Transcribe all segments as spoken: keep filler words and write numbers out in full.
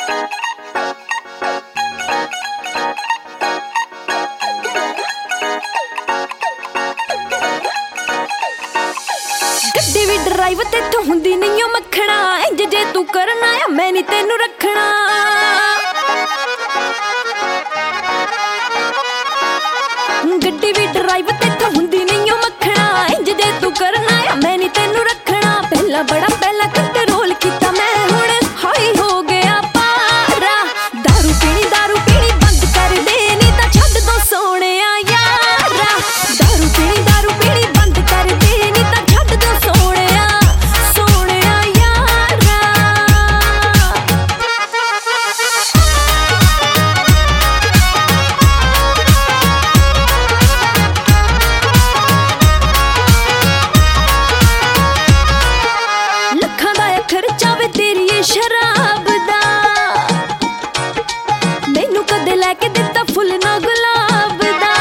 ਗੱਡੀ ਵੀ ਡਰਾਈਵ ਤੇਥੋਂ ਹੁੰਦੀ ਨਹੀਂ ਓ ਮੱਖਣਾ, ਇੰਜ ਜੇ ਤੂੰ ਕਰਨਾ ਆ ਮੈਂ ਨੀ ਤੈਨੂੰ ਰੱਖਣਾ। ਗੱਡੀ ਵੀ ਡਰਾਈਵ ਤੇਥੋਂ ਹੁੰਦੀ ਨਹੀਂ ਓ ਮੱਖਣਾ, ਇੰਜ ਜੇ ਤੂੰ ਕਰਨਾ ਆ ਮੈਂ ਨੀ ਤੈਨੂੰ ਰੱਖਣਾ। ਪਹਿਲਾਂ ਬੜਾ ਪਹਿਲਾਂ ਕੰਟਰੋਲ ਕੀਤਾ ਮੈਂ, ਹੁਣ ਹਾਈ ਹੋ ਗਿਆ ਪਾਰਾ। ਦਾਰੂ ਪੀਣੀ ਦਾਰੂ ਪੀਣੀ ਬੰਦ ਕਰ ਦੇ, ਨੀ ਤਾਂ ਛੱਡ ਦੋ ਸੋਹਣਿਆ ਯਾਰਾ। ਦਾਰੂ ਪੀਣੀ ਦਾਰੂ ਪੀਣੀ ਬੰਦ ਕਰ ਦੇ, ਨੀ ਤਾਂ ਛੱਡ ਦੋ ਸੋਹਣਿਆ ਸੋਹਣਿਆ ਯਾਰਾ। ਲੱਖਾਂ ਦਾ ਖਰਚਾ ਵੇ ਤੇਰੀ ਏ ਸ਼ਰਾਬ ਦਾ, ਮੈਨੂੰ ਕਦੇ ਲੈ ਕੇ ਦਿੱਤਾ ਫੁੱਲ ਨਾ ਗੁਲਾਬ ਦਾ।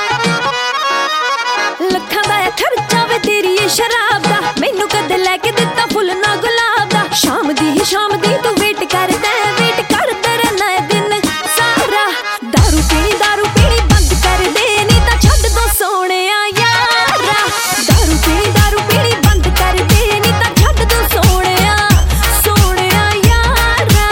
ਲੱਖਾਂ ਦਾ ਖਰਚਾ ਵੇ ਤੇਰੀ ਏ ਸ਼ਰਾਬ ਦਾ, ਮੈਨੂੰ ਕਦੇ ਲੈ ਕੇ ਦਿੱਤਾ ਫੁੱਲ ਨਾ ਗੁਲਾਬ ਦਾ। ਸ਼ਾਮ ਦੀ ਹੀ ਸ਼ਾਮ ਦੀ ਤੂੰ ਵੇਟ ਕਰਦਾ ਵੇਟ ਕਰਦਾ ਰਹਿਣਾ ਏ ਦਿਨ ਸਾਰਾ। ਦਾਰੂ ਪੀਣੀ ਦਾਰੂ ਪੀਣੀ ਬੰਦ ਕਰ ਦੇ, ਨੀ ਤਾਂ ਛੱਡ ਦੋ ਸੋਹਣਿਆ ਯਾਰਾ। ਦਾਰੂ ਪੀਣੀ ਦਾਰੂ ਪੀਣੀ ਬੰਦ ਕਰ ਦੇ, ਨੀ ਤਾਂ ਛੱਡ ਦੋ ਸੋਹਣਿਆ ਸੋਹਣਿਆ ਯਾਰਾ।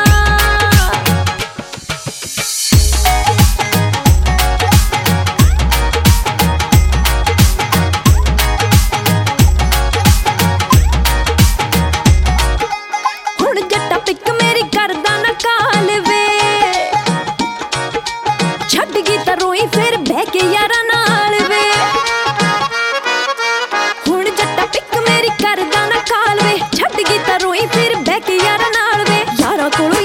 ਹੁਣ ਜੱਟਾ ਪਿੱਕ ਮੇਰੀ ਕਰਦਾ ਨਾ ਕਾਲ ਵੇ, ਛੱਡ ਗਈ ਤਾਂ ਰੋਈ ਫਿਰ ਬਹਿ ਕੇ ਯਾਰਾਂ ਨਾਲ ਵੇ। ਹੁਣ ਜੱਟਾ ਪਿੱਕ ਮੇਰੀ ਕਰਦਾ ਨਾ ਕਾਲ ਵੇ, ਛੱਡ ਗਈ ਤਾਂ ਰੋਈ ਫਿਰ ਬਹਿ ਕੇ ਯਾਰਾਂ ਨਾਲ ਵੇ। ਯਾਰਾਂ ਕੋਲੋਂ